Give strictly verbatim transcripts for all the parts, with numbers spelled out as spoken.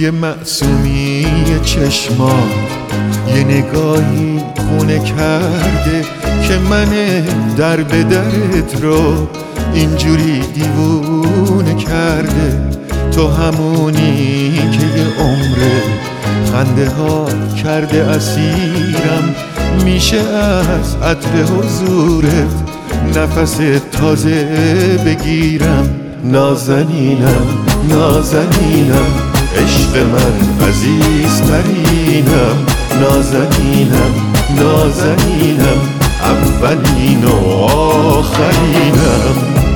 توی معصومی چشمات یه نگاهی خونه کرده که من در به درت رو اینجوری دیوونه کرده. تو همونی که یه عمره خنده ها کرده اسیرم، میشه از عطر حضورت نفس تازه بگیرم. نازنینم نازنینم عشق من عزیزترینم. نازنینم نازنینم اولین و آخرینم.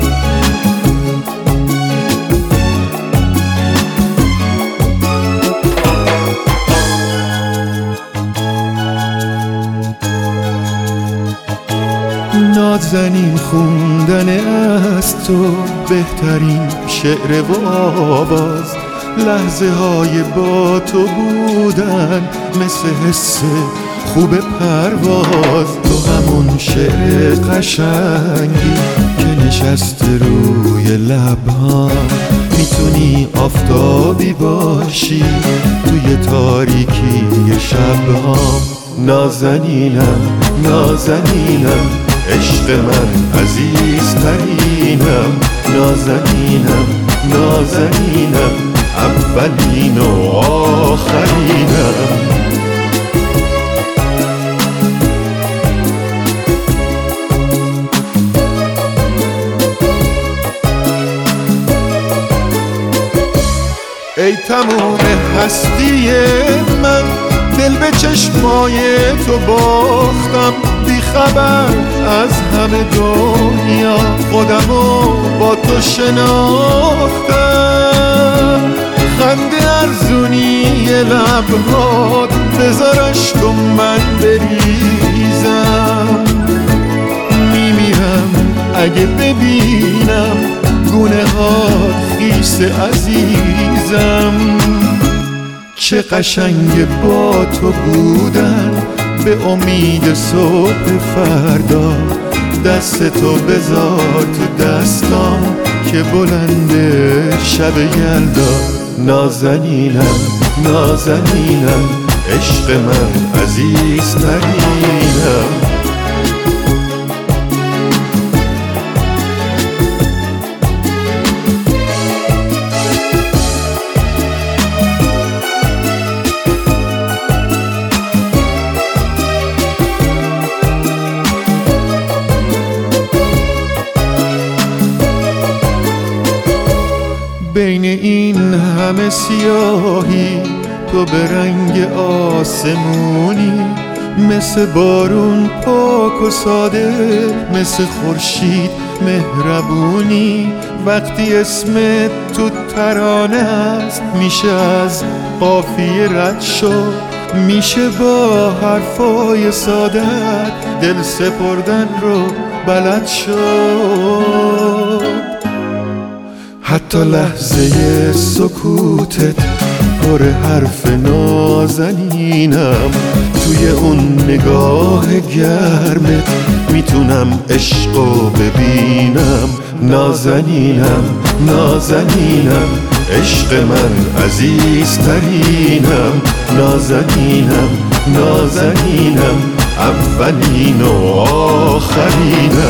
نازنین خوندن از تو بهترین شعر و آواز، لحظه های با تو بودن مثل حس خوب پرواز. تو همون شعر قشنگی که نشسته روی لبهام، میتونی آفتابی باشی توی تاریکی شبهام. نازنینم نازنینم عشق من عزیزترینم. نازنینم نازنینم اولین و آخرینم. ای تموم هستی من، دل به چشمای تو باختم، بی خبر از همه دنیا خودمو با تو شناختم. خنده ارزونی لبهات بذارش کن من بریزم. میمیرم اگه ببینم گونه هات خیس عزیزم. چه قشنگ با تو بودن به امید صبح فردا. دست تو بذار تو دستام که بلنده شب یلدا. نازنینم نازنینم عشق من عزیزترینم. بین این همه سیاهی تو به رنگ آسمونی، مثل بارون پاک و ساده، مثل خورشید مهربونی. وقتی اسمت تو ترانه است میشه از قافیه رد شد، میشه با حرفای سادت دل سپردن رو بلد شد. حتی لحظه سکوتت پر حرف نازنینم. توی اون نگاه گرمت میتونم عشقو ببینم. نازنینم نازنینم عشق من عزیزترینم. نازنینم نازنینم اولین و آخرینم.